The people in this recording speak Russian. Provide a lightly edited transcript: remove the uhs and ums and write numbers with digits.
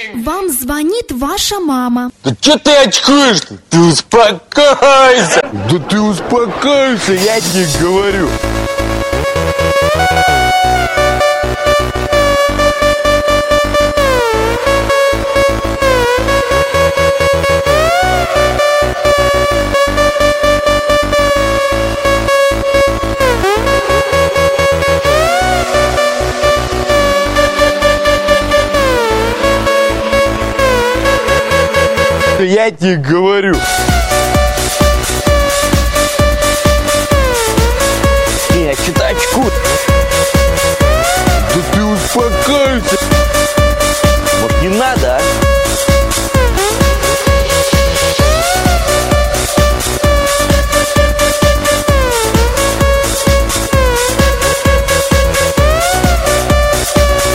Вам звонит ваша мама. Да что ты очкуешь-то? Ты успокойся! Да ты успокойся, я тебе говорю. Я тебе говорю. А что-то очку. Да ты успокойся. Вот не надо, а.